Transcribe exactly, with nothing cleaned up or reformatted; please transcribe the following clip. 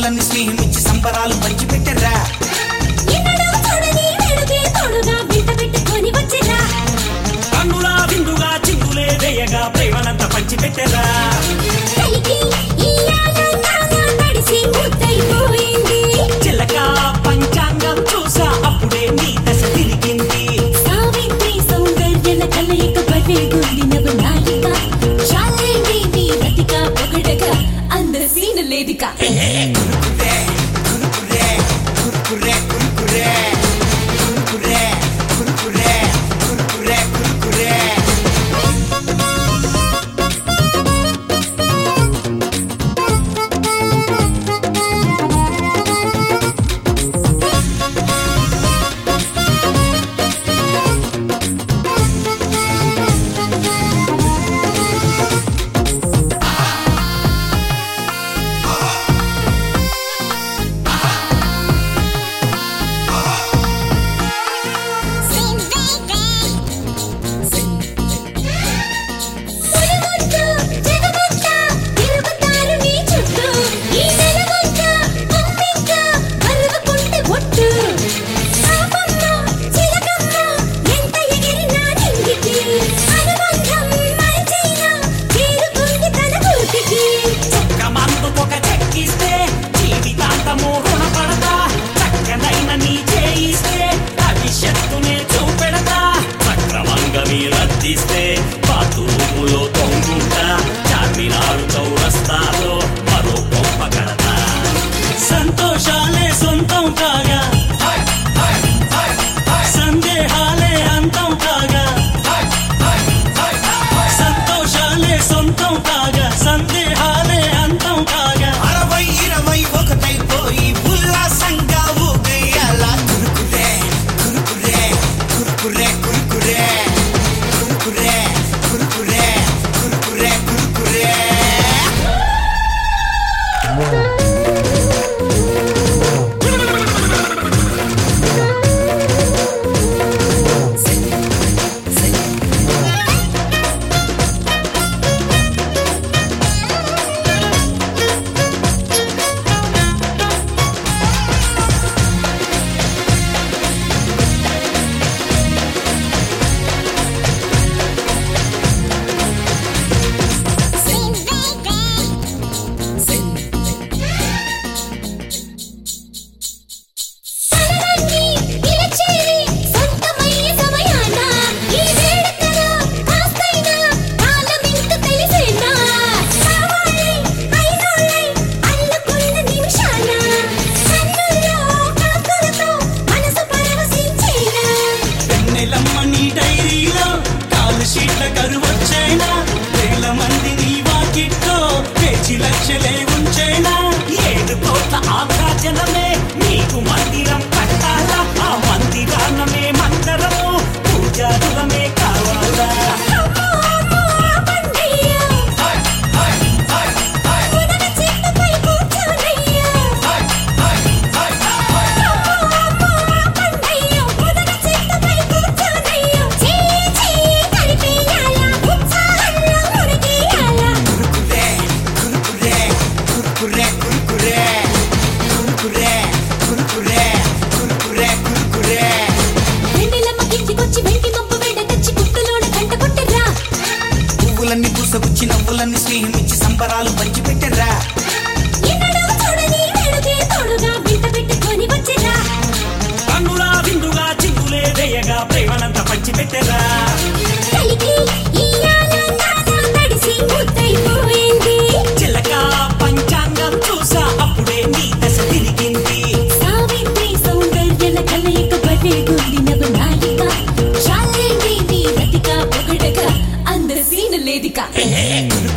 నవ్వులన్నీ స్నేహమిచ్చి సంబరాలు పంచిపెట్టరా. కన్నులా విందుగా చిందులే వేయగా ప్రేమనంత పంచిపెట్టరా. చిలక పంచాంగం చూసా అప్పుడే నీ దశ తిరిగింది. సావిత్రి సౌందర్యల కలయిక పడే గుండినవ నాలిక చాలేండి నీ రతిక పొగడగా అంద సీన లేదిక. కురుకురే కురుకురే కురుకురే కురుకురే కురుకురే కురుకురే కురుకురే కురుకురే. బాతులో తొంగుంటా చార్మినారు చౌరస్తాలో మరో గొప్ప కడతా. సంతోషాలే సొంతం కాగా సందేహాలే అంతం కాగా. సంతోషాలే సొంతం కాగా సందేహాలే అంతం కాగా. అరవై ఇరవై ఒకటైపోయి ఉల్లాసంగా ఊగేయాల. కురుకురే కురుకురే కురుకురే కురుకురే కురుకురే కురుకురే కురుకురే కురుకురే. కరువొచ్చైనా వేల మంది నీ వాకిట్లో పేచి లక్షలే ఉంచైనా. ఏడు కోట్ల ఆంధ్ర జనమే నీకు మందిరం కట్టాలా. ఆ మందిరానమే మందరము పూజారులమే కావాలా. పువ్వులన్నీ పూసగుచ్చి నవ్వులన్నీ స్నేహమిచ్చి సంబరాలు పంచిపెట్టరా. కన్నులా విందుగా చిందులే వేయగా ప్రేమనంత పంచిపెట్టరా. చిలక పంచాంగం చూసా అప్పుడే నీ దశ తిరిగింది. సావిత్రి సౌందర్యల కలయిక పడే గుండినవ నాలిక చాలేండి నీ రతిక పొగడగా అంద సీన లేదిక.